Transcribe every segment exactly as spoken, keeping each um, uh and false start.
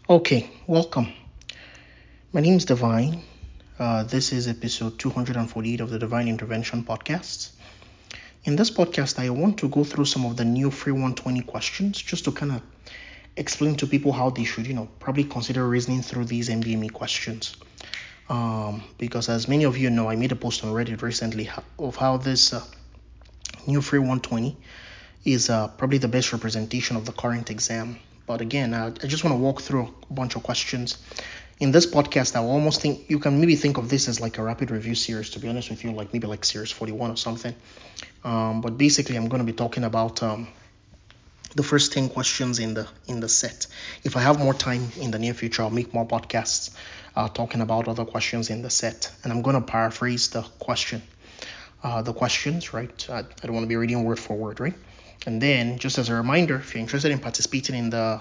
Okay, welcome. My name is Divine. Uh, this is episode two hundred forty-eight of the Divine Intervention Podcast. In this podcast, I want to go through some of the new free one twenty questions just to kind of explain to people how they should, you know, probably consider reasoning through these M B M E questions. Um, because as many of you know, I made a post on Reddit recently of how this uh, new free one twenty is uh, probably the best representation of the current exam. But again, uh, I just want to walk through a bunch of questions. In this podcast, I will almost think you can maybe think of this as like a rapid review series, to be honest with you, like maybe like series forty-one or something. Um, but basically, I'm going to be talking about um, the first ten questions in the in the set. If I have more time in the near future, I'll make more podcasts uh, talking about other questions in the set, and I'm going to paraphrase the question, uh, the questions, right? I, I don't want to be reading word for word, right? And then, just as a reminder, if you're interested in participating in the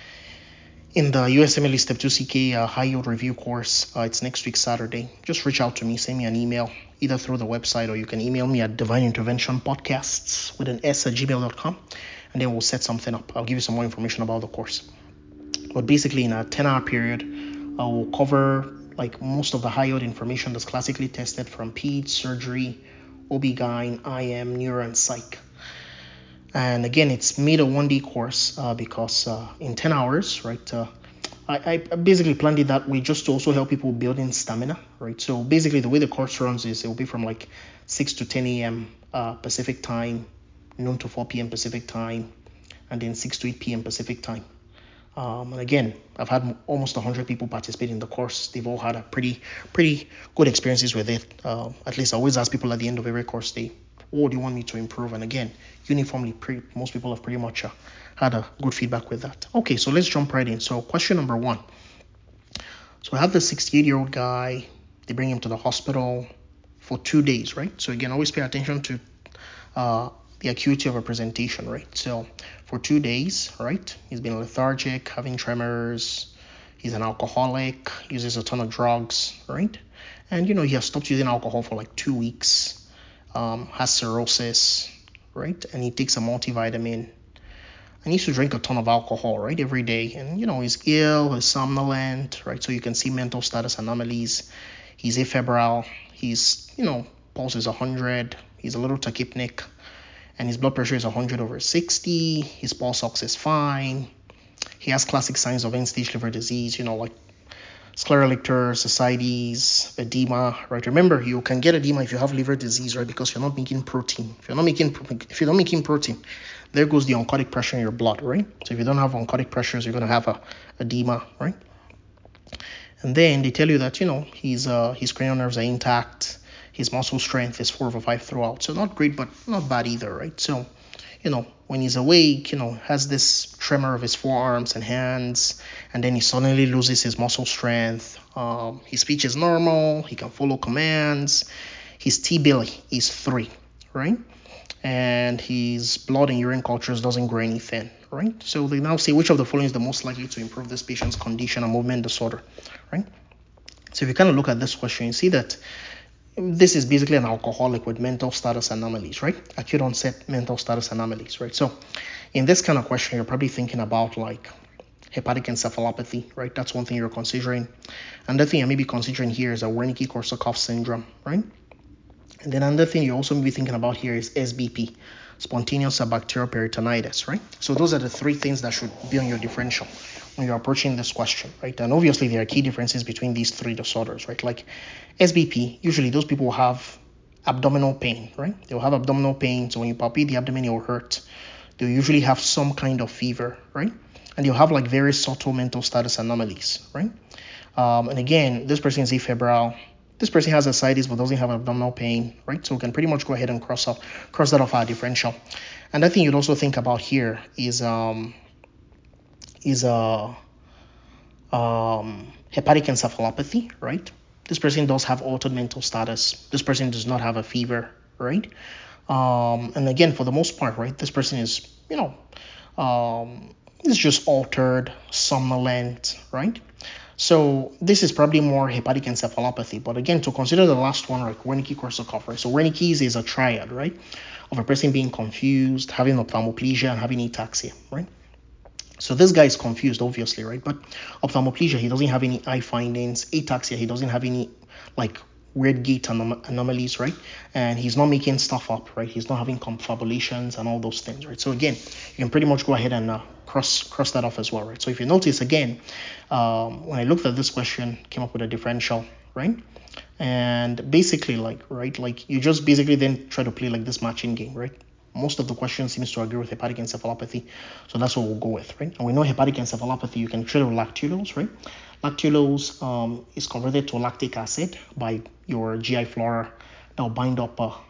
in the U S M L E Step two C K uh, High Yield Review course, uh, it's next week Saturday. Just reach out to me, send me an email, either through the website or you can email me at divine intervention podcasts with an S at gmail dot com, and then we'll set something up. I'll give you some more information about the course. But basically, in a ten hour period, I will cover like most of the high yield information that's classically tested from peds, surgery, O B G Y N, I M, neuro, and psych. And again, it's made a one day course uh, because uh, in ten hours, right, uh, I, I basically planned it that way just to also help people build in stamina, right? So basically, the way the course runs is it will be from like six to ten a.m. Uh, Pacific time, noon to four p.m. Pacific time, and then six to eight p.m. Pacific time. Um, and again, I've had almost one hundred people participate in the course. They've all had a pretty, pretty good experiences with it. Uh, at least I always ask people at the end of every course day, what do you want me to improve? And again, uniformly, pretty, most people have pretty much uh, had a good feedback with that. Okay, so let's jump right in. So question number one. So I have the sixty-eight-year-old guy. They bring him to the hospital for two days, right? So again, always pay attention to uh, the acuity of a presentation, right? So for two days, right, he's been lethargic, having tremors. He's an alcoholic, uses a ton of drugs, right? And, you know, he has stopped using alcohol for like two weeks, um, has cirrhosis, right? And he takes a multivitamin. And he used to drink a ton of alcohol, right, every day. And, you know, he's ill, he's somnolent, right? So you can see mental status anomalies. He's afebrile. He's, you know, pulse is one hundred. He's a little tachypnic. And his blood pressure is one hundred over sixty. His pulse ox is fine. He has classic signs of end-stage liver disease, you know, like scleral icters, ascites, edema, right? Remember, you can get edema if you have liver disease, right? Because you're not making protein. If you're not making, if you're not making protein, there goes the oncotic pressure in your blood, right? So if you don't have oncotic pressures, you're gonna have a edema, right? And then they tell you that, you know, his uh his cranial nerves are intact, his muscle strength is four over five throughout. So not great, but not bad either, right? So, you know, when he's awake, you know, has this tremor of his forearms and hands, and then he suddenly loses his muscle strength. Um, his speech is normal, he can follow commands. His T-bill is three, right? And his blood and urine cultures doesn't grow any thin, right? So they now say which of the following is the most likely to improve this patient's condition and movement disorder, right? So if you kind of look at this question, you see that this is basically an alcoholic with mental status anomalies, right? Acute onset mental status anomalies, right? So in this kind of question, you're probably thinking about like hepatic encephalopathy, right? That's one thing you're considering. Another thing I may be considering here is a Wernicke-Korsakoff syndrome, right? And then another thing you also may be thinking about here is S B P, spontaneous bacterial peritonitis, right? So those are the three things that should be on your differential when you're approaching this question, right? And obviously there are key differences between these three disorders, right? Like S B P, usually those people will have abdominal pain, right? They'll have abdominal pain, so when you palpate the abdomen, it will hurt. They'll usually have some kind of fever, right? And they'll have like very subtle mental status anomalies, right? Um, and again, this person is afebrile. This person has ascites but doesn't have abdominal pain, right? So we can pretty much go ahead and cross off, cross that off our differential. And I think you'd also think about here is um is a uh, um hepatic encephalopathy, right? This person does have altered mental status. This person does not have a fever, right? Um, and again, for the most part, right, this person is, you know, um, is just altered, somnolent, right? So this is probably more hepatic encephalopathy. But again, to consider the last one, like Wernicke-Korsakoff, right? So Wernicke's is a triad, right? Of a person being confused, having ophthalmoplegia, and having ataxia, right? So this guy is confused, obviously, right? But ophthalmoplegia, he doesn't have any eye findings. Ataxia, he doesn't have any like weird gait anom- anomalies, right? And he's not making stuff up, right? He's not having confabulations and all those things, right? So again, you can pretty much go ahead and uh, cross cross that off as well, right? So if you notice again, um, when I looked at this question, came up with a differential, right? And basically, like, right, like you just basically then try to play like this matching game, right? Most of the question seems to agree with hepatic encephalopathy, so that's what we'll go with, right? And we know hepatic encephalopathy, you can treat with lactulose, right? Lactulose um, is converted to lactic acid by your G I flora that will bind up uh,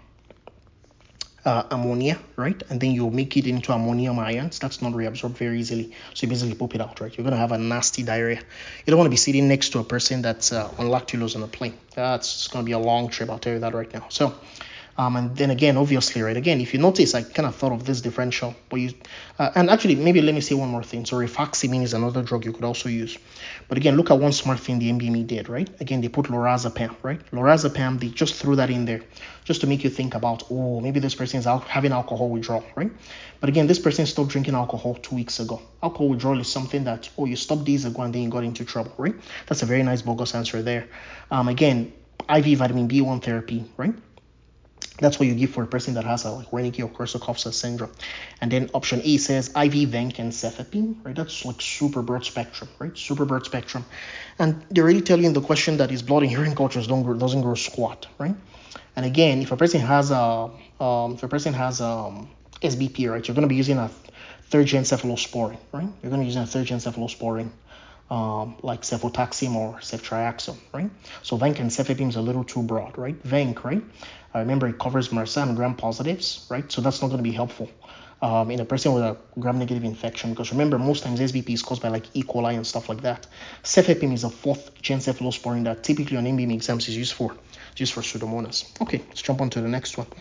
uh, ammonia, right? And then you'll make it into ammonium ions. That's not reabsorbed very easily, so you basically poop it out, right? You're going to have a nasty diarrhea. You don't want to be sitting next to a person that's uh, on lactulose on a plane. That's going to be a long trip, I'll tell you that right now. So Um, and then again, obviously, right, again, if you notice, I kind of thought of this differential, but you, uh, and actually, maybe let me say one more thing. So rifaximin is another drug you could also use. But again, look at one smart thing the M B M E did, right? Again, they put lorazepam, right? Lorazepam, they just threw that in there just to make you think about, oh, maybe this person is al- having alcohol withdrawal, right? But again, this person stopped drinking alcohol two weeks ago. Alcohol withdrawal is something that, oh, you stopped days ago and then you got into trouble, right? That's a very nice bogus answer there. Um, again, I V vitamin B one therapy, right? That's what you give for a person that has a like Wernicke or Korsakoff syndrome. And then option A says I V vancomycin, right? That's like super broad spectrum, right? Super broad spectrum. And they already tell you in the question that his blood and urine cultures don't grow, doesn't grow squat, right? And again, if a person has a um, if a person has um, S B P, right, you're going to be using a third gen cephalosporin, right? You're going to be using a third gen cephalosporin. Um, like cefotaxime or ceftriaxone, right? So vancomycin is a little too broad, right? Vanc, right? I remember it covers MRSA and gram positives, right? So that's not going to be helpful um, in a person with a gram-negative infection, because remember, most times S B P is caused by like E. coli and stuff like that. Cefepime is a fourth-gen cephalosporin that typically on M B M E exams is used for, used for Pseudomonas. Okay, let's jump on to the next one.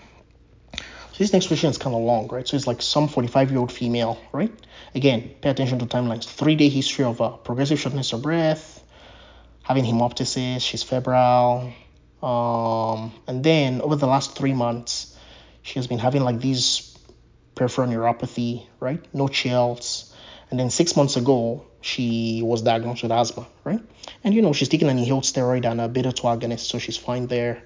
So this next question is kind of long, right? So it's like some forty-five-year-old female, right? Again, pay attention to timelines. Three-day history of uh, progressive shortness of breath, having hemoptysis, she's febrile. Um, and then over the last three months, she has been having like these peripheral neuropathy, right? No chills. And then six months ago, she was diagnosed with asthma, right? And, you know, she's taking an inhaled steroid and a beta two agonist, so she's fine there.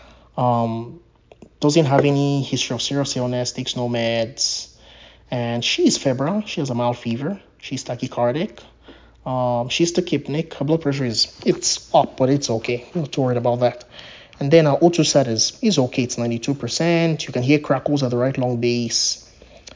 Um, doesn't have any history of serious illness, takes no meds, and she's febrile. She has a mild fever. She's tachycardic. Um, she's tachypneic. Her blood pressure is it's up, but it's okay. I'm not too worried about that. And then her O two sat is, is okay. It's ninety-two percent. You can hear crackles at the right lung base.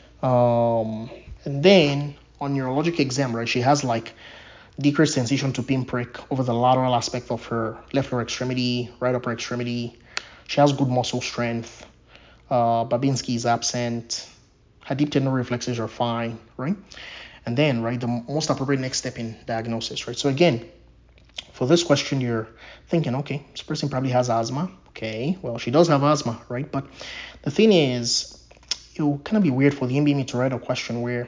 Um, and then on neurologic exam, right, she has like decreased sensation to pinprick over the lateral aspect of her left lower extremity, right upper extremity. She has good muscle strength. Uh, Babinski is absent. Her deep tendon reflexes are fine, right? And then, right, the most appropriate next step in diagnosis, right? So again, for this question, you're thinking, okay, this person probably has asthma. Okay, well, she does have asthma, right? But the thing is, it will kind of be weird for the M B M E to write a question where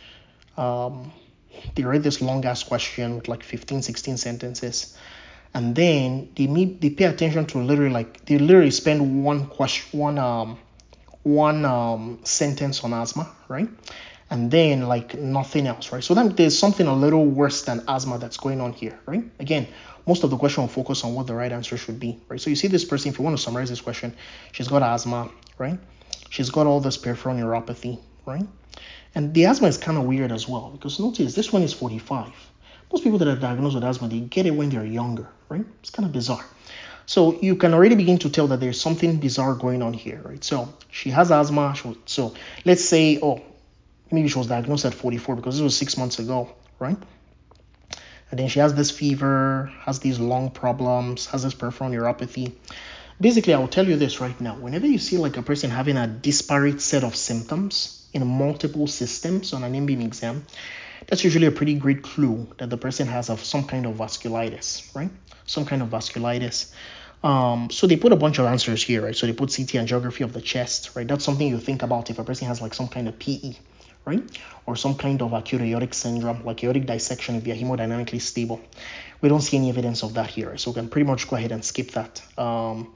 um, they write this long-ass question with like fifteen, sixteen sentences, and then they meet, they pay attention to literally like, they literally spend one question, one um, one um, sentence on asthma, right? And then like nothing else, right? So then there's something a little worse than asthma that's going on here, right? Again, most of the question will focus on what the right answer should be, right? So you see this person, if you want to summarize this question, she's got asthma, right? She's got all this peripheral neuropathy, right? And the asthma is kind of weird as well, because notice this one is forty-five. Most people that are diagnosed with asthma, they get it when they're younger, right? It's kind of bizarre. So you can already begin to tell that there's something bizarre going on here, right? So she has asthma. So let's say, oh, maybe she was diagnosed at forty-four because this was six months ago, right? And then she has this fever, has these lung problems, has this peripheral neuropathy. Basically, I will tell you this right now. Whenever you see like a person having a disparate set of symptoms in multiple systems on an M B M E exam, that's usually a pretty great clue that the person has of some kind of vasculitis, right? Some kind of vasculitis. Um, so they put a bunch of answers here, right? So they put C T angiography of the chest, right? That's something you think about if a person has like some kind of P E, right? Or some kind of acute aortic syndrome, like aortic dissection if they're hemodynamically stable. We don't see any evidence of that here, so we can pretty much go ahead and skip that. Um,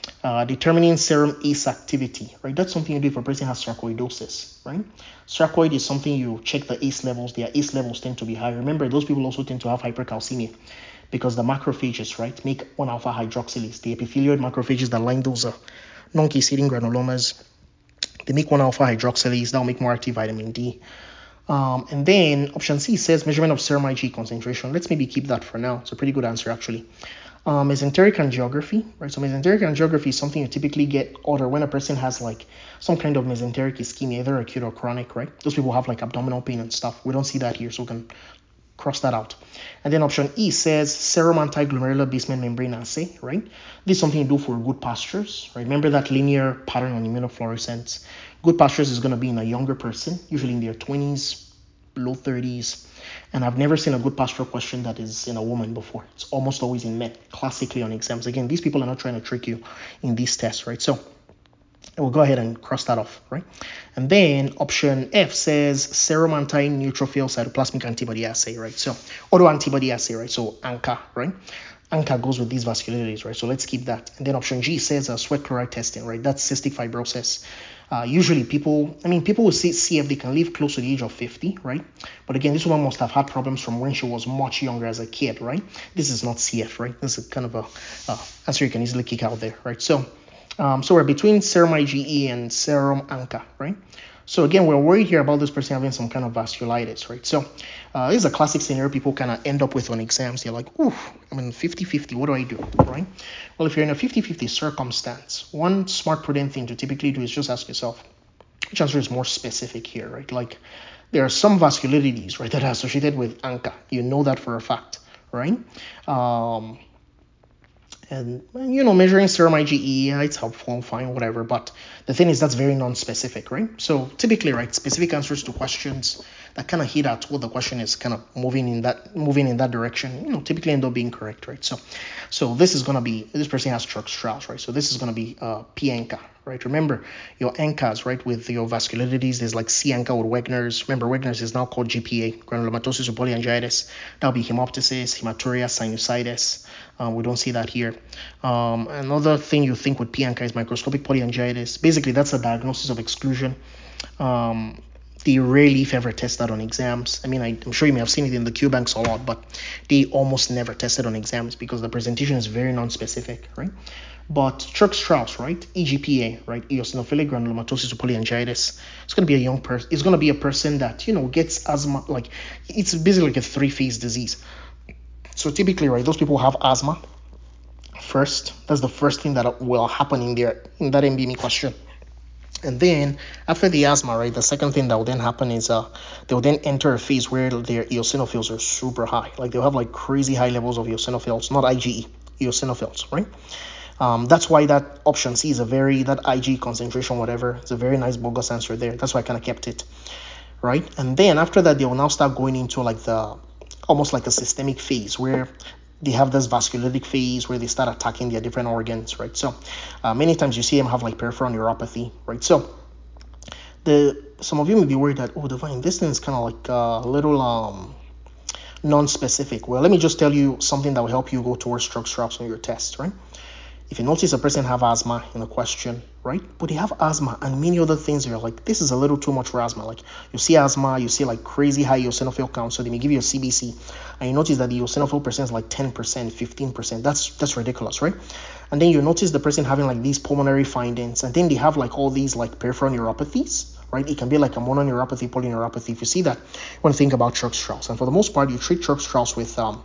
Uh, determining serum ACE activity, right? That's something you do if a person has sarcoidosis, right? Sarcoid is something you check the ACE levels. Their ACE levels tend to be high. Remember, those people also tend to have hypercalcemia because the macrophages, right, make one alpha hydroxylase. The epithelioid macrophages that line those uh, non-cascading granulomas, they make one alpha hydroxylase. That'll make more active vitamin D. Um, and then option C says measurement of serum IgE concentration. Let's maybe keep that for now. It's a pretty good answer, actually. Um, mesenteric angiography, right? So mesenteric angiography is something you typically get ordered when a person has like some kind of mesenteric ischemia, either acute or chronic, right? Those people have like abdominal pain and stuff. We don't see that here, so we can cross that out. And then option E says serum anti-glomerular basement membrane assay, right? This is something you do for good pastures, right? Remember that linear pattern on immunofluorescence. Good pastures is going to be in a younger person, usually in their twenties, low thirties. And I've never seen a good pastoral question that is in a woman before. It's almost always in men, classically on exams. Again, these people are not trying to trick you in these tests, right? So we'll go ahead and cross that off, right? And then option F says serum anti-neutrophil cytoplasmic antibody assay, right? So autoantibody assay, right? So ANCA, right? ANCA goes with these vascularities, right? So let's keep that. And then option G says uh, sweat chloride testing, right? That's cystic fibrosis. Uh, usually people, I mean, people will see C F, they can live close to the age of fifty, right? But again, this woman must have had problems from when she was much younger as a kid, right? This is not C F, right? This is kind of a uh, answer you can easily kick out there, right? So, um, so we're between serum IgE and serum ANCA, right? So again, we're worried here about this person having some kind of vasculitis, right? So uh, this is a classic scenario people kind of end up with on exams. They're like, ooh, I'm in fifty-fifty, what do I do, right? Well, if you're in a fifty-fifty circumstance, one smart, prudent thing to typically do is just ask yourself, which answer is more specific here, right? Like there are some vascularities, right, that are associated with ANCA. You know that for a fact, right? Um, And, you know, measuring serum IgE, yeah, it's helpful, fine, whatever. But the thing is, that's very non-specific, right? So typically, right, specific answers to questions that kind of hit at what the question is kind of moving in that moving in that direction, you know, typically end up being correct, right? So so this is going to be, this person has Church-Strauss, right? So this is going to be uh, P-ANCA, right? Remember, your ANCAs, right, with your vascularities, there's like C-ANCA with Wegener's. Remember, Wegener's is now called G P A, granulomatosis with polyangiitis. That'll be hemoptysis, hematuria, sinusitis. Um, we don't see that here. Um, another thing you think with P-ANCA is microscopic polyangiitis. Basically, that's a diagnosis of exclusion. Um, they rarely, if ever, test that on exams. I mean, I, I'm sure you may have seen it in the Q banks a lot, but they almost never test it on exams because the presentation is very non-specific, right? But Church-Strauss, right? E G P A, right? Eosinophilic granulomatosis with polyangiitis. It's going to be a young person. It's going to be a person that, you know, gets asthma. Like, it's basically like a three-phase disease. So typically, right, those people have asthma first. That's the first thing that will happen in there in that M B M E question. And then after the asthma, right, the second thing that will then happen is uh they'll then enter a phase where their eosinophils are super high. Like they'll have like crazy high levels of eosinophils, not IgE, eosinophils, right? Um, that's why that option C is a very, that IgE concentration, whatever, it's a very nice bogus answer there. That's why I kind of kept it, right? And then after that, they will now start going into like the, almost like a systemic phase where they have this vasculitic phase where they start attacking their different organs, right? So uh, many times you see them have like peripheral neuropathy, right? So the some of you may be worried that, oh, Divine, this thing is kind of like a little um non-specific. Well, let me just tell you something that will help you go towards Church-Strauss on your test, right? If you notice a person have asthma in a question, right? But they have asthma and many other things, you're like, this is a little too much for asthma. Like you see asthma, you see like crazy high eosinophil count, so they may give you a C B C, and you notice that the eosinophil percent is like ten percent, fifteen percent. That's that's ridiculous, right? And then you notice the person having like these pulmonary findings, and then they have like all these like peripheral neuropathies, right? It can be like a mononeuropathy, polyneuropathy. If you see that, you want to think about Church-Strauss. And for the most part, you treat Church-Strauss with um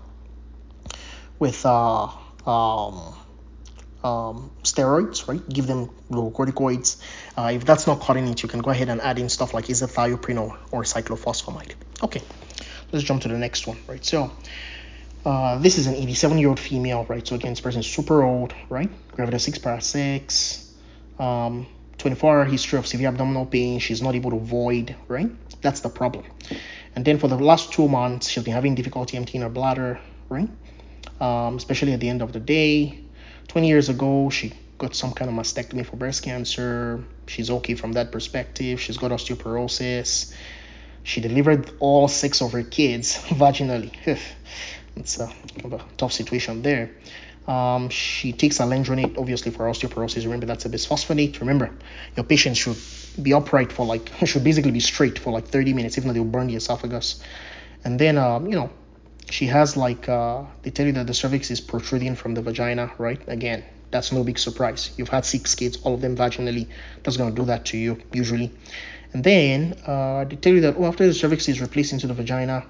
with uh um Um, steroids, right? Give them glucocorticoids. Uh, if that's not cutting it, you can go ahead and add in stuff like azathioprine or, or cyclophosphamide. Okay, let's jump to the next one, right? So uh, this is an eighty-seven-year-old female, right? So again, this person is super old, right? Gravitas six, para six, um, twenty-four hour history of severe abdominal pain. She's not able to void, right? That's the problem. And then for the last two months, she's been having difficulty emptying her bladder, right? Um, especially at the end of the day. twenty years ago, she got some kind of mastectomy for breast cancer. She's okay from that perspective. She's got osteoporosis. She delivered all six of her kids vaginally. It's a, kind of a tough situation there. Um, she takes alendronate, obviously, for osteoporosis. Remember, that's a bisphosphonate. Remember, your patient should be upright for like, should basically be straight for like thirty minutes, if not, they'll burn the esophagus. And then, um, you know, she has like, uh, they tell you that the cervix is protruding from the vagina, right? Again, that's no big surprise. You've had six kids, all of them vaginally. That's going to do that to you, usually. And then uh, they tell you that, oh, after the cervix is replaced into the vagina,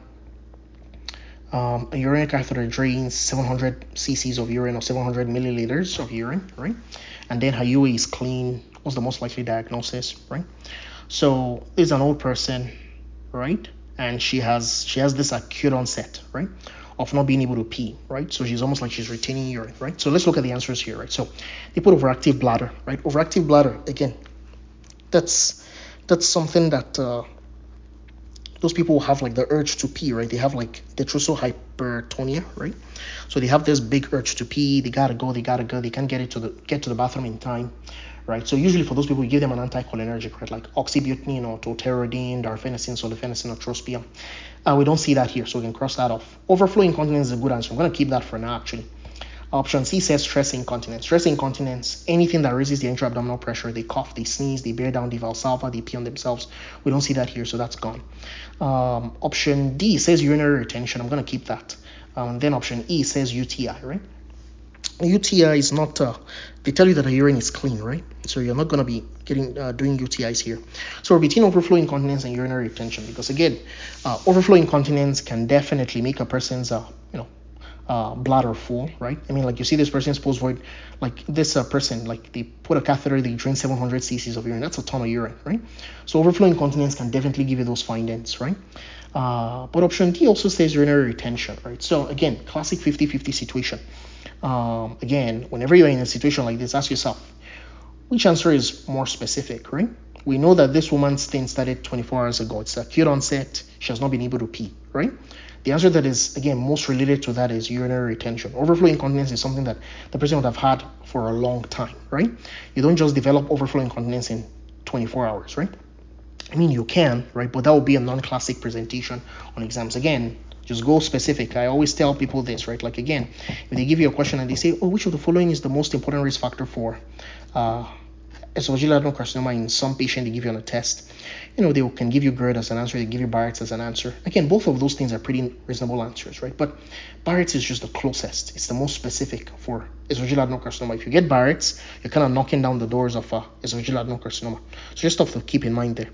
um, a urinary catheter drains seven hundred cc's of urine or seven hundred milliliters of urine, right? And then her U A is clean. What's the most likely diagnosis, right? So this is an old person, right? And she has she has this acute onset, right, of not being able to pee, right? So she's almost like she's retaining urine, right? So let's look at the answers here, right? So they put overactive bladder, right? Overactive bladder, again, that's that's something that uh, those people have like the urge to pee, right? They have like detrusal hypertonia, right? So they have this big urge to pee. They gotta go. They gotta go. They can't get it to the get to the bathroom in time, right? So usually for those people, you give them an anticholinergic, right? Like oxybutynin or tolterodine, darphenocin, sulfenacin, or trospium. Uh, we don't see that here, so we can cross that off. Overflow incontinence is a good answer. I'm gonna keep that for now, actually. Option C says stress incontinence. Stress incontinence, anything that raises the intra-abdominal pressure, they cough, they sneeze, they bear down the valsalva, they pee on themselves. We don't see that here, so that's gone. Um, option D says urinary retention. I'm going to keep that. Um, then option E says U T I, right? U T I is not, uh, they tell you that the urine is clean, right? So you're not going to be getting uh, doing U T Is here. So we're between overflow incontinence and urinary retention, because again, uh, overflow incontinence can definitely make a person's, uh, you know, Uh, bladder full, right? I mean, like you see this person's post void, like this uh, person, like they put a catheter, they drain seven hundred cc's of urine. That's a ton of urine, right? So overflow incontinence can definitely give you those findings, right? Uh, but option D also says urinary retention, right? So again, classic fifty fifty situation. Um, again, whenever you're in a situation like this, ask yourself, which answer is more specific, right? We know that this woman's thing started twenty-four hours ago. It's acute onset. She has not been able to pee, right? The answer that is, again, most related to that is urinary retention. Overflow incontinence is something that the person would have had for a long time, right? You don't just develop overflow incontinence in twenty-four hours, right? I mean, you can, right? But that would be a non-classic presentation on exams. Again, just go specific. I always tell people this, right? Like, again, if they give you a question and they say, oh, which of the following is the most important risk factor for uh, esophageal adenocarcinoma in some patient, they give you on a test. You know, they can give you GERD as an answer, they give you Barrett's as an answer. Again, both of those things are pretty reasonable answers, right? But Barrett's is just the closest. It's the most specific for esophageal adenocarcinoma. If you get Barrett's, you're kind of knocking down the doors of uh, esophageal adenocarcinoma. So just stuff to keep in mind there.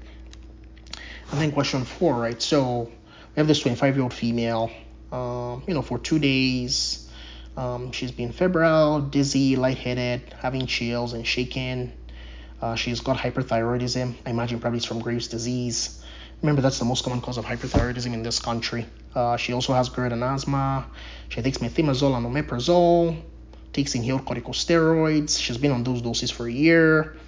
And then question four, right? So we have this twenty-five-year-old female, um, you know, for two days. Um, she's been febrile, dizzy, lightheaded, having chills and shaking. Uh, she's got hyperthyroidism. I imagine probably it's from Graves' disease. Remember, that's the most common cause of hyperthyroidism in this country. Uh, she also has GERD and asthma. She takes methimazole and omeprazole, takes inhaled corticosteroids. She's been on those doses for a year.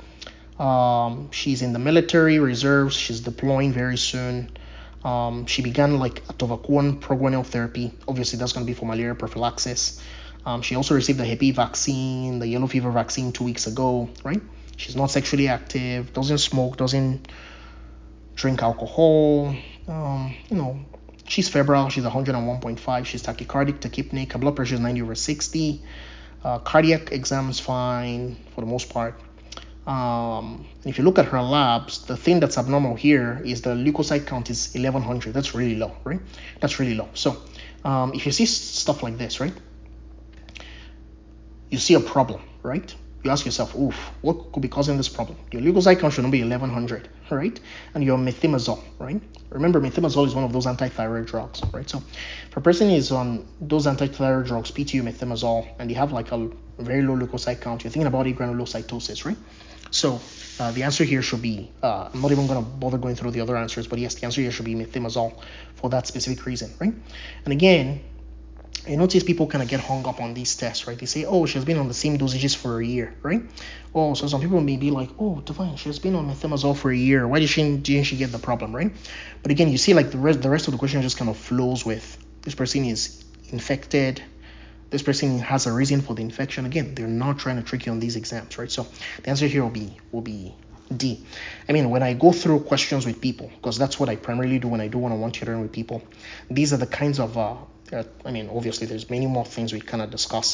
Um, she's in the military reserves. She's deploying very soon. Um, she began like atovaquone proguanil therapy. Obviously, that's going to be for malaria prophylaxis. Um, she also received the Hep B vaccine, the yellow fever vaccine two weeks ago, right? She's not sexually active, doesn't smoke, doesn't drink alcohol. Um, you know, she's febrile. She's one hundred one point five. She's tachycardic, tachypneic. Her blood pressure is ninety over sixty. Uh, cardiac exam's fine for the most part. Um, if you look at her labs, the thing that's abnormal here is the leukocyte count is eleven hundred. That's really low, right? That's really low. So um, if you see stuff like this, right, you see a problem, right? You ask yourself, oof, what could be causing this problem? Your leukocyte count should not be eleven hundred, right? And your methimazole, right? Remember, methimazole is one of those anti-thyroid drugs, right? So if a person is on those anti-thyroid drugs, P T U, methimazole, and they have like a very low leukocyte count, you're thinking about agranulocytosis, right? So uh, the answer here should be, uh, I'm not even going to bother going through the other answers, but yes, the answer here should be methimazole for that specific reason, right? And again, you notice people kind of get hung up on these tests, right? They say, oh, she's been on the same dosages for a year, right? Oh, so some people may be like, oh, Divine, she's been on methimazole for a year. Why did she, didn't she get the problem, right? But again, you see like the rest, the rest of the question just kind of flows with, this person is infected, this person has a reason for the infection. Again, they're not trying to trick you on these exams, right? So the answer here will be will be D. I mean, when I go through questions with people, because that's what I primarily do when I do one-on-one tutoring with people, these are the kinds of, uh, uh, I mean, obviously there's many more things we kind of discuss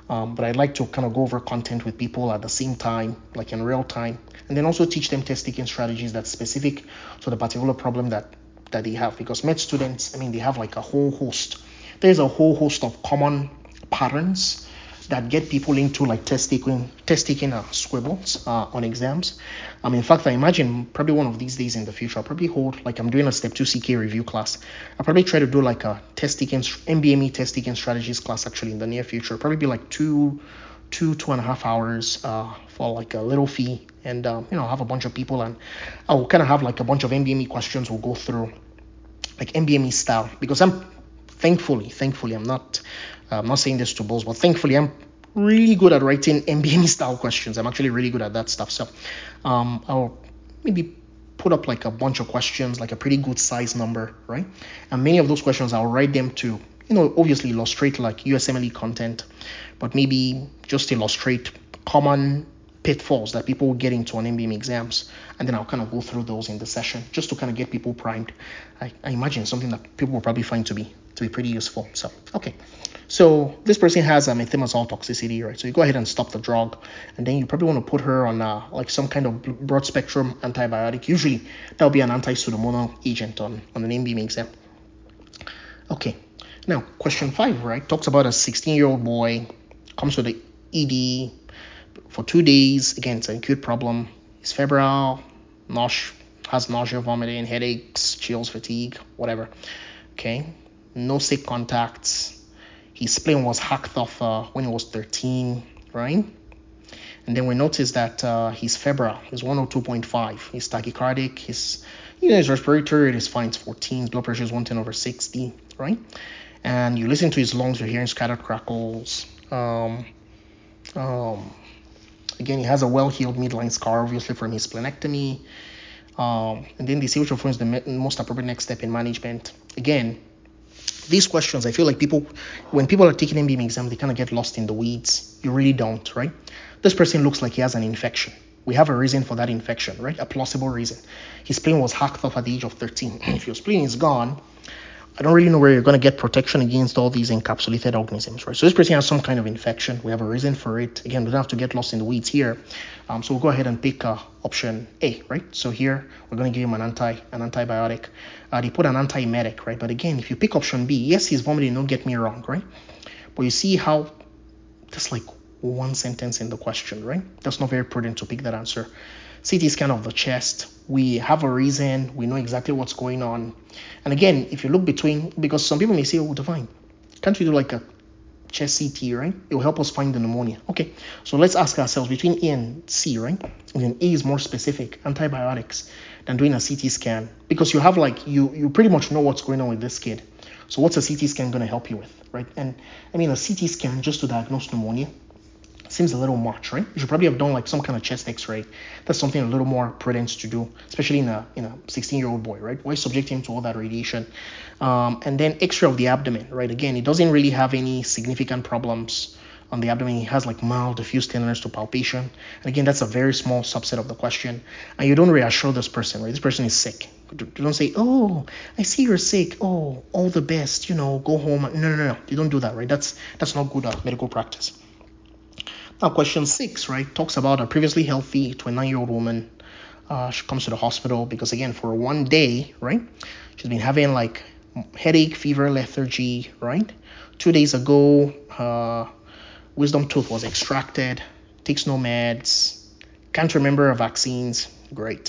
Um, but I'd like to kind of go over content with people at the same time, like in real time, and then also teach them test taking strategies that's specific to the particular problem that that they have. Because med students, I mean, they have like a whole host. There's a whole host of common patterns that get people into like test taking, test taking uh, squibbles uh, on exams. Um, in fact, I imagine probably one of these days in the future, I'll probably hold like I'm doing a step two C K review class. I'll probably try to do like a test taking M B M E test taking strategies class actually in the near future. Probably be like two, two, two and a half hours uh, for like a little fee, and um, you know, have a bunch of people, and I'll kind of have like a bunch of M B M E questions we'll go through, like M B M E style, because I'm thankfully, thankfully, I'm not, uh, I'm not saying this to boast, but thankfully, I'm really good at writing M B M E style questions. I'm actually really good at that stuff. So, um, I'll maybe put up like a bunch of questions, like a pretty good size number, right? And many of those questions, I'll write them to, you know, obviously illustrate like U S M L E content, but maybe just illustrate common pitfalls that people will get into on M B M E exams, and then I'll kind of go through those in the session just to kind of get people primed. I, I imagine something that people will probably find to be to be pretty useful. So okay, so this person has a methimazole toxicity, right? So you go ahead and stop the drug, and then you probably want to put her on uh, like some kind of broad spectrum antibiotic. Usually that'll be an anti-pseudomonal agent on on an M B M E exam. Okay, now question five, right, talks about a sixteen year old boy comes to the E D for two days. Again, it's an acute problem. He's febrile, nausea, has nausea, vomiting, headaches, chills, fatigue, whatever. Okay, no sick contacts. His spleen was hacked off uh, when he was thirteen, right? And then we notice that uh, he's febrile. He's one oh two point five. He's tachycardic. His, you know, his respiratory rate is fine. It's fourteen. His blood pressure is one ten over sixty, right? And you listen to his lungs, you're hearing scattered crackles. Um, um, Again, he has a well-healed midline scar, obviously, from his splenectomy. Um, and then they say which of is the most appropriate next step in management. Again, these questions, I feel like people, when people are taking M B M E exam, they kind of get lost in the weeds. You really don't, right? This person looks like he has an infection. We have a reason for that infection, right? A plausible reason. His spleen was hacked off at the age of thirteen. If your spleen is gone, I don't really know where you're going to get protection against all these encapsulated organisms, right? So this person has some kind of infection. We have a reason for it. Again, we don't have to get lost in the weeds here. Um, so we'll go ahead and pick uh, option A, right? So here we're going to give him an anti, an antibiotic. Uh, they put an antiemetic, right? But again, if you pick option B, yes, he's vomiting. Don't get me wrong, right? But you see how that's like one sentence in the question, right? That's not very prudent to pick that answer. C T scan of the chest. We have a reason. We know exactly what's going on. And again, if you look between, because some people may say, oh, Divine, can't we do like a chest C T, right? It will help us find the pneumonia. Okay, so let's ask ourselves between A and C, right? And then A is more specific, antibiotics, than doing a C T scan. Because you have like, you, you pretty much know what's going on with this kid. So what's a C T scan going to help you with, right? And I mean, a C T scan just to diagnose pneumonia seems a little much, right? You should probably have done like some kind of chest x-ray. That's something a little more prudent to do, especially in a in a sixteen year old boy, right? Why subject him to all that radiation? Um, and then x-ray of the abdomen, right? Again, it doesn't really have any significant problems on the abdomen. It has like mild diffuse tenderness to palpation. And again, that's a very small subset of the question. And you don't reassure this person, right? This person is sick. You don't say, oh, I see you're sick. Oh, all the best, you know, go home. No, no, no, no. You don't do that, right? That's that's not good uh, medical practice. Now, question six, right, talks about a previously healthy twenty-nine year old woman. Uh, she comes to the hospital because, again, for one day, right, she's been having like headache, fever, lethargy, right? Two days ago, uh, wisdom tooth was extracted, takes no meds, can't remember her vaccines. Great.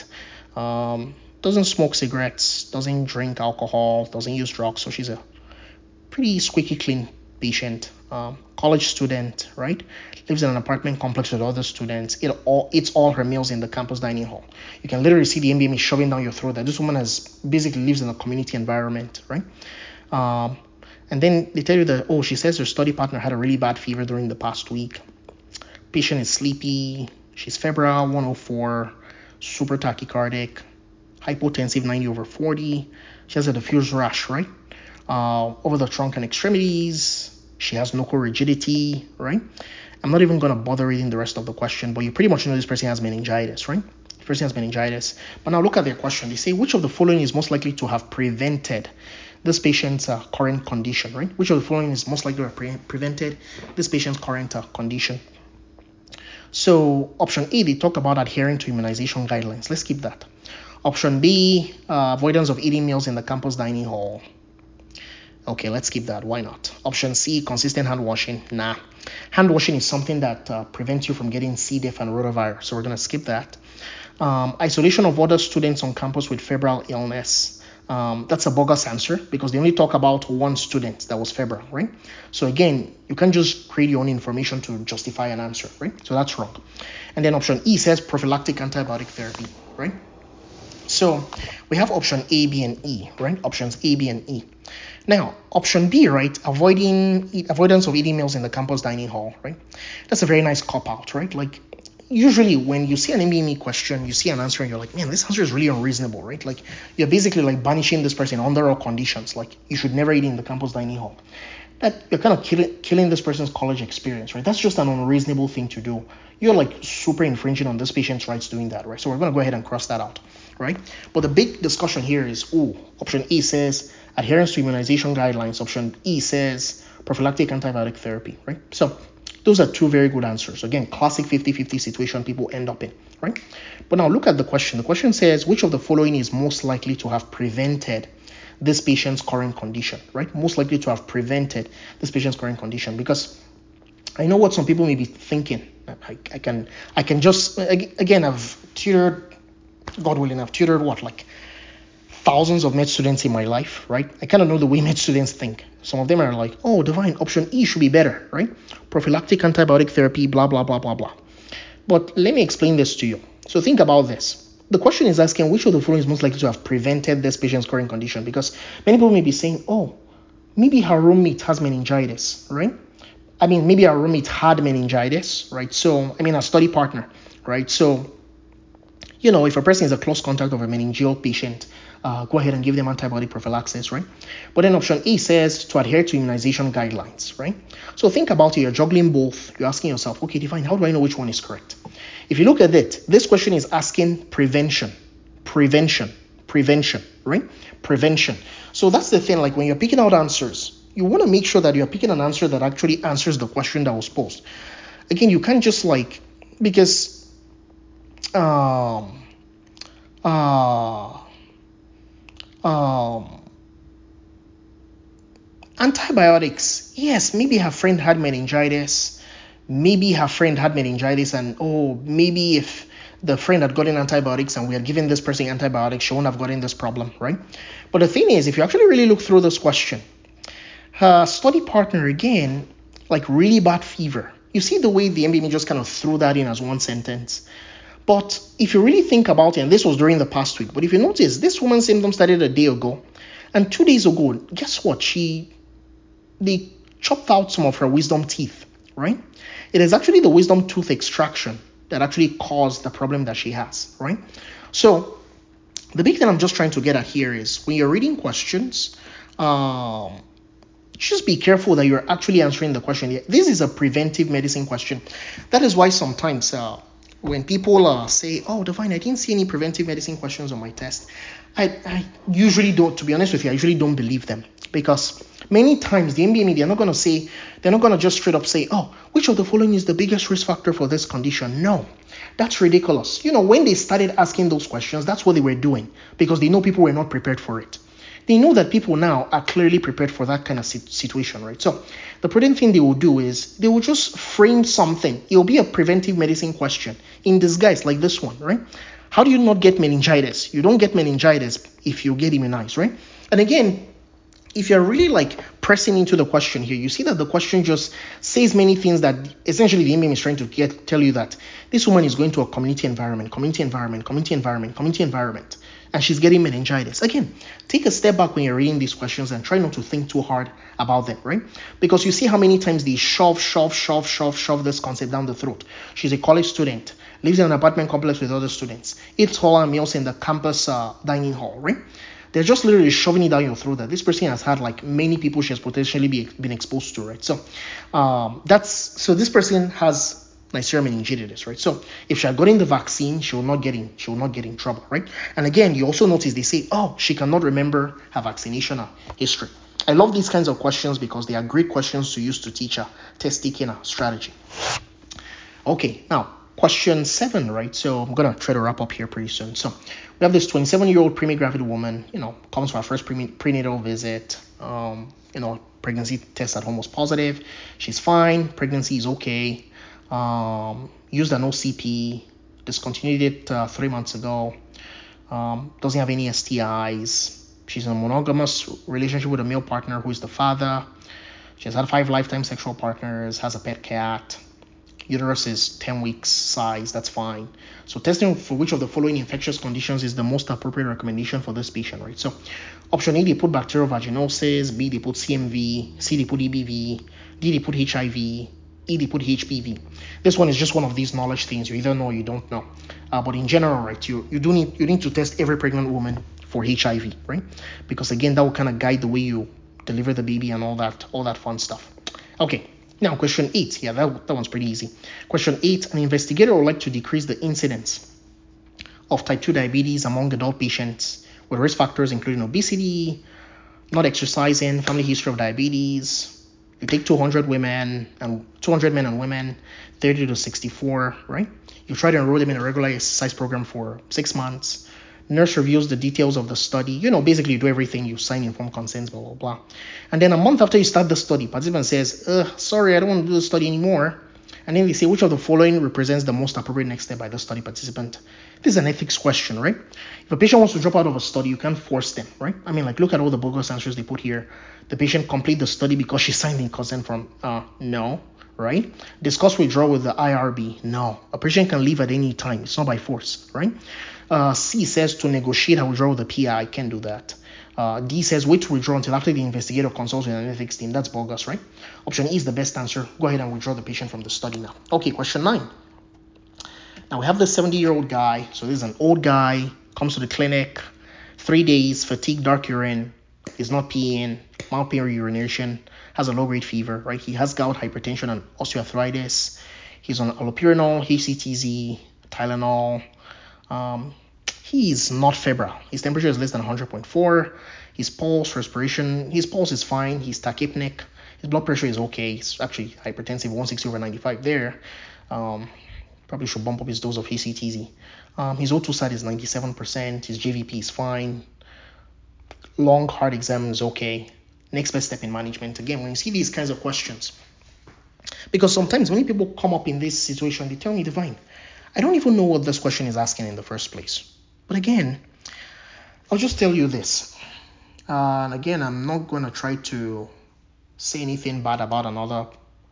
Um, doesn't smoke cigarettes, doesn't drink alcohol, doesn't use drugs. So she's a pretty squeaky clean patient. Um, college student, right? Lives in an apartment complex with other students. It all eats all her meals in the campus dining hall. You can literally see the M B M E shoving down your throat that this woman has basically lives in a community environment, right? Um, and then they tell you that, oh, she says her study partner had a really bad fever during the past week. Patient is sleepy. She's febrile, one oh four, super tachycardic, hypotensive, ninety over forty. She has a diffuse rash, right? Uh, over the trunk and extremities. She has no core rigidity, right? I'm not even going to bother reading the rest of the question, but you pretty much know this person has meningitis, right? This person has meningitis. But now look at their question. They say, which of the following is most likely to have prevented this patient's uh, current condition, right? Which of the following is most likely to have pre- prevented this patient's current uh, condition? So option A, they talk about adhering to immunization guidelines. Let's keep that. Option B, uh, avoidance of eating meals in the campus dining hall. Okay, let's keep that. Why not? Option C, consistent hand washing. Nah. Hand washing is something that uh, prevents you from getting C. diff and rotavirus, so we're going to skip that. Um, isolation of other students on campus with febrile illness. Um, that's a bogus answer because they only talk about one student that was febrile, right? So again, you can't just create your own information to justify an answer, right? So that's wrong. And then option E says prophylactic antibiotic therapy, right? So we have option A, B, and E, right? Options A, B, and E. Now, option B, right? Avoiding avoidance of eating meals in the campus dining hall, right? That's a very nice cop-out, right? Like, usually when you see an M B M E question, you see an answer and you're like, man, this answer is really unreasonable, right? Like, you're basically like banishing this person under all conditions. Like, you should never eat in the campus dining hall. That you're kind of killing killing this person's college experience, right? That's just an unreasonable thing to do. You're like super infringing on this patient's rights doing that, right? So we're going to go ahead and cross that out, right? But the big discussion here is, oh, option E says adherence to immunization guidelines. Option E says prophylactic antibiotic therapy, right? So those are two very good answers. Again, classic fifty-fifty situation people end up in, right? But now look at the question. The question says, which of the following is most likely to have prevented this patient's current condition, right? Most likely to have prevented this patient's current condition, because I know what some people may be thinking. I, I can I can just, again, I've tutored, God willing, I've tutored what, like thousands of med students in my life, right? I kind of know the way med students think. Some of them are like, oh, Divine, option E should be better, right? Prophylactic antibiotic therapy, blah, blah, blah, blah, blah. But let me explain this to you. So think about this. The question is asking which of the following is most likely to have prevented this patient's current condition, because many people may be saying, oh, maybe her roommate has meningitis, right? I mean, maybe our roommate had meningitis, right? So, I mean, a study partner, right? So, you know, if a person is a close contact of a meningeal patient, uh, go ahead and give them antibiotic prophylaxis, right? But then option E says to adhere to immunization guidelines, right? So think about it. You're juggling both. You're asking yourself, okay, Divine, how do I know which one is correct? If you look at it, this question is asking prevention, prevention, prevention, right? Prevention. So that's the thing, like when you're picking out answers, you want to make sure that you're picking an answer that actually answers the question that was posed. Again, you can't just like, because um uh um antibiotics, yes, maybe her friend had meningitis, maybe her friend had meningitis, and oh, maybe if the friend had gotten antibiotics and we had given this person antibiotics, she wouldn't have gotten this problem, right? But the thing is, if you actually really look through this question, her study partner, again, like really bad fever. You see the way the M B M E just kind of threw that in as one sentence. But if you really think about it, and this was during the past week, but if you notice, this woman's symptoms started a day ago, and two days ago, guess what? She, they chopped out some of her wisdom teeth, right? It is actually the wisdom tooth extraction that actually caused the problem that she has, right? So the big thing I'm just trying to get at here is when you're reading questions, um, just be careful that you're actually answering the question. This is a preventive medicine question. That is why sometimes uh, when people uh, say, oh, Divine, I didn't see any preventive medicine questions on my test, I, I usually don't, to be honest with you, I usually don't believe them, because many times the M B M E, they're not going to say, they're not going to just straight up say, oh, which of the following is the biggest risk factor for this condition? No, that's ridiculous. You know, when they started asking those questions, that's what they were doing, because they know people were not prepared for it. They know that people now are clearly prepared for that kind of situation, right? So the prudent thing they will do is they will just frame something. It will be a preventive medicine question in disguise, like this one, right? How do you not get meningitis? You don't get meningitis if you get immunized, right? And again, if you're really like pressing into the question here, you see that the question just says many things that essentially the M B M is trying to get tell you that this woman is going to a community environment, community environment, community environment, community environment, and she's getting meningitis. Again, take a step back when you're reading these questions and try not to think too hard about them, right? Because you see how many times they shove, shove, shove, shove, shove this concept down the throat. She's a college student, lives in an apartment complex with other students, eats halal meals in the campus uh, dining hall, right? They're just literally shoving it down your throat that this person has had like many people she has potentially be, been exposed to, right? So um, that's so this person has Neisseria meningitidis, right? So if she had gotten the vaccine, she will not get in, she will not get in trouble, right? And again, you also notice they say, oh, she cannot remember her vaccination history. I love these kinds of questions because they are great questions to use to teach a test taking a strategy. Okay, now question seven, right? So I'm gonna try to wrap up here pretty soon. So we have this twenty-seven-year-old preemie-gravid woman, you know, comes for her first pre- prenatal visit. Um, you know, pregnancy test at home was positive. She's fine. Pregnancy is okay. Um, used an O C P. Discontinued it uh, three months ago. Um, doesn't have any S T Is. She's in a monogamous relationship with a male partner who is the father. She has had five lifetime sexual partners. Has a pet cat. Uterus is ten weeks size, that's fine. So testing for which of the following infectious conditions is the most appropriate recommendation for this patient, right? So option A, they put bacterial vaginosis, B, they put C M V, C, they put E B V, D, they put H I V, E, they put H P V. This one is just one of these knowledge things. You either know or you don't know. Uh, but in general, right, you, you do need you need to test every pregnant woman for H I V, right? Because again, that will kind of guide the way you deliver the baby and all that, all that fun stuff. Okay. Now, question eight. Yeah, that, that one's pretty easy. Question eight, an investigator would like to decrease the incidence of type two diabetes among adult patients with risk factors including obesity, not exercising, family history of diabetes. You take two hundred women and two hundred men and women, thirty to sixty-four, right? You try to enroll them in a regular exercise program for six months. Nurse reviews the details of the study. You know, basically you do everything, you sign informed consents, blah, blah, blah. And then a month after you start the study, participant says, uh, sorry, I don't want to do the study anymore. And then they say, which of the following represents the most appropriate next step by the study participant? This is an ethics question, right? If a patient wants to drop out of a study, you can't force them, right? I mean, like, look at all the bogus answers they put here. The patient complete the study because she signed in consent from, uh, no, right? Discuss withdrawal with the I R B, no. A patient can leave at any time. It's not by force, right? Uh, C says to negotiate a withdrawal with the P I. I can't do that. Uh, D says wait to withdraw until after the investigator consults with an ethics team. That's bogus, right? Option E is the best answer. Go ahead and withdraw the patient from the study now. Okay, question nine. Now we have this seventy-year-old guy. So this is an old guy, comes to the clinic, three days, fatigue, dark urine, is not peeing, mild pain or urination, has a low-grade fever, right? He has gout, hypertension, and osteoarthritis. He's on allopurinol, H C T Z, Tylenol. Um, he is not febrile. His temperature is less than one hundred point four. His pulse, respiration, his pulse is fine. He's tachypneic. His blood pressure is okay. He's actually hypertensive, one sixty over ninety-five there. Um, probably should bump up his dose of H C T Z. Um, his O two sat is ninety-seven percent. His J V P is fine. Long heart exam is okay. Next best step in management. Again, when you see these kinds of questions, because sometimes many people come up in this situation, they tell me, Divine, I don't even know what this question is asking in the first place. But again, I'll just tell you this. Uh, and again, I'm not going to try to say anything bad about another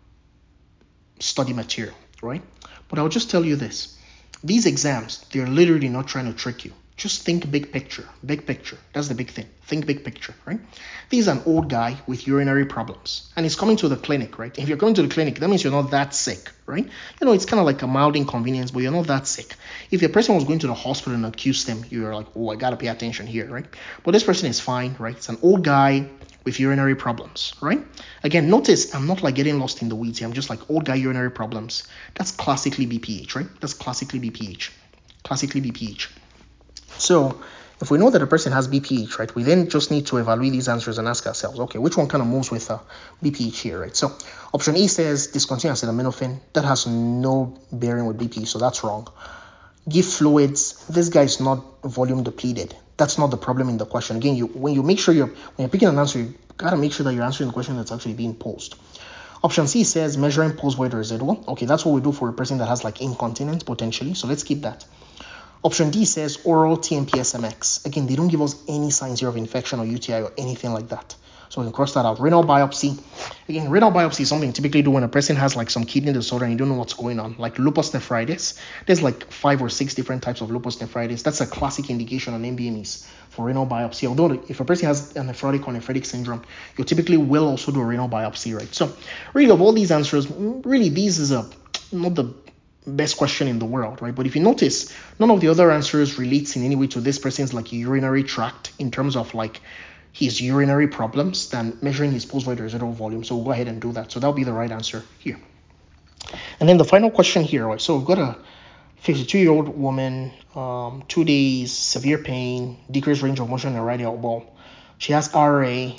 study material, right? But I'll just tell you this. These exams, they're literally not trying to trick you. Just think big picture, big picture. That's the big thing. Think big picture, right? This is an old guy with urinary problems, and he's coming to the clinic, right? If you're going to the clinic, that means you're not that sick, right? You know, it's kind of like a mild inconvenience, but you're not that sick. If the person was going to the hospital and accused them, you're like, oh, I gotta pay attention here, right? But this person is fine, right? It's an old guy with urinary problems, right? Again, notice I'm not like getting lost in the weeds here. I'm just like old guy urinary problems. That's classically B P H, right? That's classically B P H. Classically B P H. So if we know that a person has B P H, right, we then just need to evaluate these answers and ask ourselves, okay, which one kind of moves with uh, B P H here, right? So option E says discontinue acetaminophen. That has no bearing with B P H, so that's wrong. Give fluids. This guy is not volume depleted. That's not the problem in the question. Again, you when you make sure you're when you're picking an answer, you gotta make sure that you're answering the question that's actually being posed. Option C says measuring post-void residual. Okay, that's what we do for a person that has like incontinence potentially. So let's keep that. Option D says oral T M P S M X. Again, they don't give us any signs here of infection or U T I or anything like that. So we can cross that out. Renal biopsy. Again, renal biopsy is something you typically do when a person has like some kidney disorder and you don't know what's going on, like lupus nephritis. There's like five or six different types of lupus nephritis. That's a classic indication on M B M Es for renal biopsy. Although if a person has a nephrotic or nephritic syndrome, you typically will also do a renal biopsy, right? So really of all these answers, really these is a not the best question in the world, right? But if you notice, none of the other answers relates in any way to this person's like urinary tract in terms of like his urinary problems than measuring his post-void residual volume. So we'll go ahead and do that. So that'll be the right answer here. And then the final question here, right? So we've got a fifty-two-year-old woman, um, two days, severe pain, decreased range of motion in her right elbow. She has R A.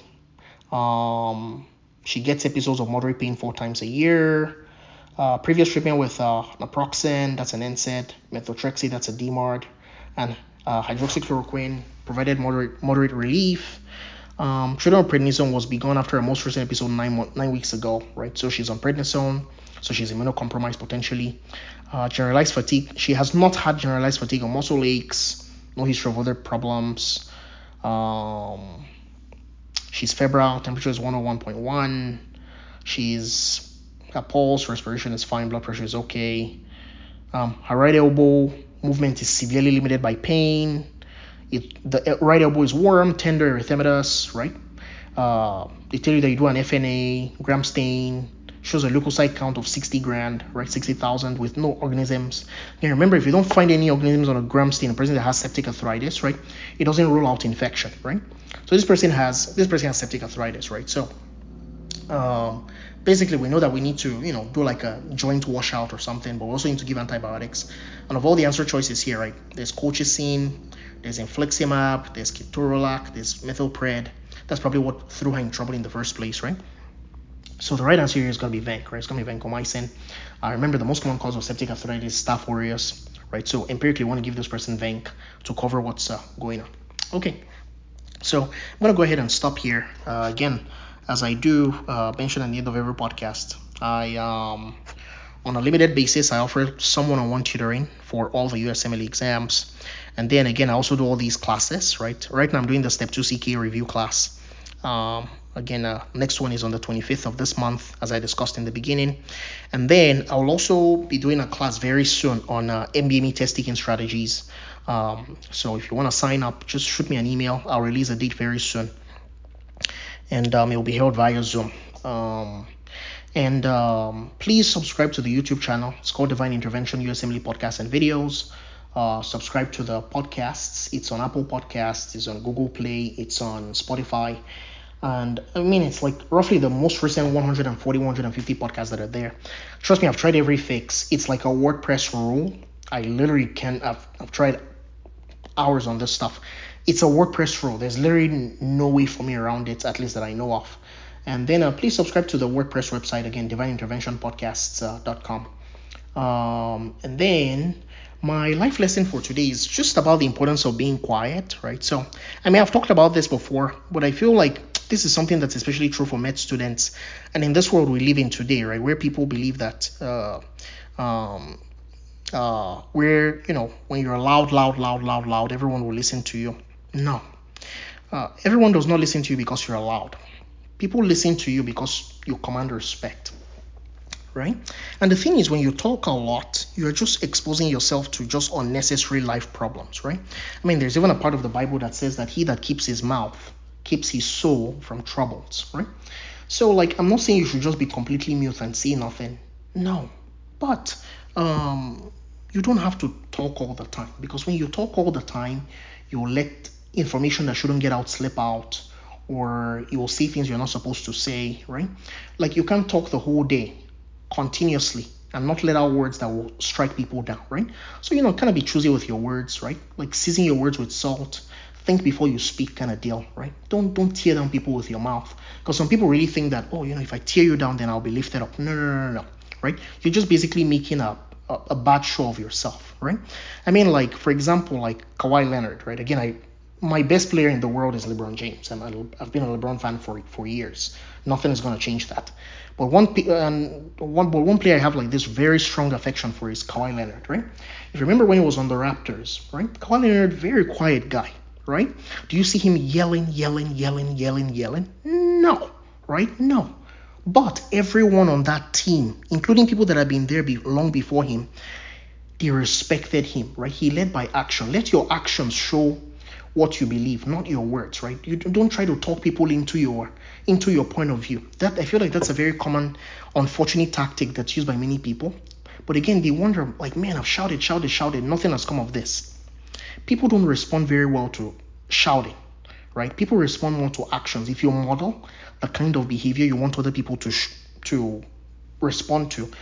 Um, she gets episodes of moderate pain four times a year. Uh, previous treatment with uh, naproxen, that's an N SAID, methotrexate, that's a D MARD, and uh, hydroxychloroquine provided moderate moderate relief. Um, treatment with prednisone was begun after a most recent episode nine month, nine weeks ago, right? So she's on prednisone, so she's immunocompromised potentially. Uh, generalized fatigue, she has not had generalized fatigue or muscle aches, no history of other problems. Um, she's febrile, temperature is one oh one point one. She's her pulse, respiration is fine, blood pressure is okay. Um, her right elbow movement is severely limited by pain. It, the right elbow is warm, tender, erythematous, right? Uh, they tell you that you do an F N A, gram stain, shows a leukocyte count of sixty grand, right? sixty thousand with no organisms. Now remember, if you don't find any organisms on a gram stain, a person that has septic arthritis, right? It doesn't rule out infection, right? So this person has this person has septic arthritis, right? So um, basically we know that we need to, you know, do like a joint washout or something, but we also need to give antibiotics. And of all the answer choices here, right, there's colchicine, there's infliximab, there's ketorolac, there's methylpred. That's probably what threw her in trouble in the first place, right? So the right answer here is going to be vanc, right? It's going to be vancomycin. Uh, remember, the most common cause of septic arthritis is Staph aureus, right? So empirically, we want to give this person vanc to cover what's uh, going on. Okay, so I'm going to go ahead and stop here. Uh, again, as I do uh, mention at the end of every podcast, I um, on a limited basis, I offer some one-on-one tutoring for all the U S M L E exams. And then again, I also do all these classes, right? Right now I'm doing the Step two C K review class. Um, again, uh, next one is on the twenty-fifth of this month, as I discussed in the beginning. And then I'll also be doing a class very soon on uh, M B M E test taking strategies. Um, so if you want to sign up, just shoot me an email. I'll release a date very soon. And um, it will be held via Zoom. Um, and um, please subscribe to the YouTube channel. It's called Divine Intervention U S M L E Podcasts and Videos. Uh, subscribe to the podcasts. It's on Apple Podcasts, it's on Google Play, it's on Spotify. And I mean, it's like roughly the most recent one hundred forty, one hundred fifty podcasts that are there. Trust me, I've tried every fix. It's like a WordPress rule. I literally can, I've, I've tried hours on this stuff. It's a WordPress rule. There's literally no way for me around it, at least that I know of. And then uh, please subscribe to the WordPress website, again, divine intervention podcasts dot com. Um, and then my life lesson for today is just about the importance of being quiet, right? So, I mean, I've talked about this before, but I feel like this is something that's especially true for med students. And in this world we live in today, right, where people believe that, uh, um, uh, where, you know, when you're loud, loud, loud, loud, loud, everyone will listen to you. No. Uh, everyone does not listen to you because you're loud. People listen to you because you command respect, right? And the thing is, when you talk a lot, you're just exposing yourself to just unnecessary life problems, right? I mean, there's even a part of the Bible that says that he that keeps his mouth keeps his soul from troubles, right? So, like, I'm not saying you should just be completely mute and say nothing. No. But um, you don't have to talk all the time, because when you talk all the time, you'll let information that shouldn't get out slip out, or you will say things you're not supposed to say, right? Like, you can't talk the whole day continuously and not let out words that will strike people down, right? So, you know, kind of be choosy with your words, right? Like season your words with salt. Think before you speak, kind of deal, right? Don't don't tear down people with your mouth, because some people really think that, oh, you know, if I tear you down, then I'll be lifted up. No, no, no, no, no, right? You're just basically making a a, a bad show of yourself, right? I mean, like, for example, like Kawhi Leonard, right? Again, I my best player in the world is LeBron James, and I've been a LeBron fan for for years. Nothing is going to change that. But one um, one but one player I have like this very strong affection for is Kawhi Leonard, right? If you remember when he was on the Raptors, right? Kawhi Leonard, very quiet guy, right? Do you see him yelling, yelling, yelling, yelling, yelling? No, right? No. But everyone on that team, including people that have been there be- long before him, they respected him, right? He led by action. Let your actions show what you believe, not your words, right? You don't try to talk people into your into your point of view. That I feel like that's a very common, unfortunate tactic that's used by many people. But again, they wonder, like, man, I've shouted, shouted, shouted, nothing has come of this. People don't respond very well to shouting, right? People respond more to actions. If you model the kind of behavior you want other people to sh- to respond to,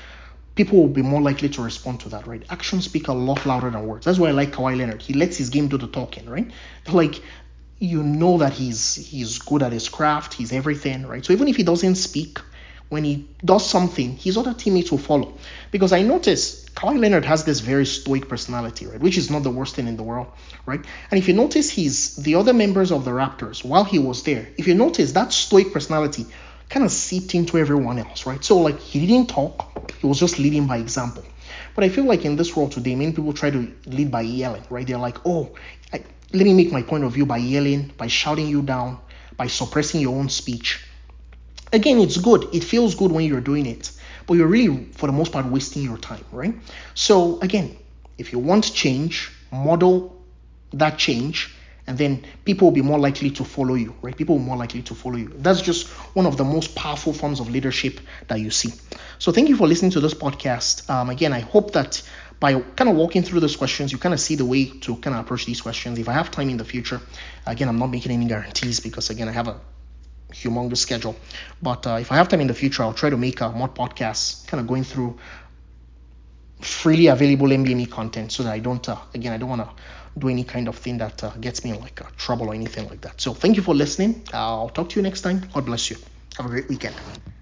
people will be more likely to respond to that, right? Actions speak a lot louder than words. That's why I like Kawhi Leonard. He lets his game do the talking, right? Like, you know that he's he's good at his craft, he's everything, right? So even if he doesn't speak, when he does something, his other teammates will follow. Because I notice Kawhi Leonard has this very stoic personality, right? Which is not the worst thing in the world, right? And if you notice, he's the other members of the Raptors while he was there. If you notice, that stoic personality kind of seeped into everyone else, right? So like he didn't talk, he was just leading by example. But I feel like in this world today, many people try to lead by yelling, right? They're like, oh, I, let me make my point of view by yelling, by shouting you down, by suppressing your own speech. Again, it's good. It feels good when you're doing it, but you're really, for the most part, wasting your time, right? So again, if you want change, model that change, and then people will be more likely to follow you, right? People will be more likely to follow you. That's just one of the most powerful forms of leadership that you see. So thank you for listening to this podcast. Um, again, I hope that by kind of walking through those questions, you kind of see the way to kind of approach these questions. If I have time in the future, again, I'm not making any guarantees because, again, I have a humongous schedule. But uh, if I have time in the future, I'll try to make uh, more podcasts kind of going through freely available M B M E content so that I don't, uh, again, I don't want to do any kind of thing that uh, gets me in like uh, trouble or anything like that. So thank you for listening. I'll talk to you next time. God bless you. Have a great weekend.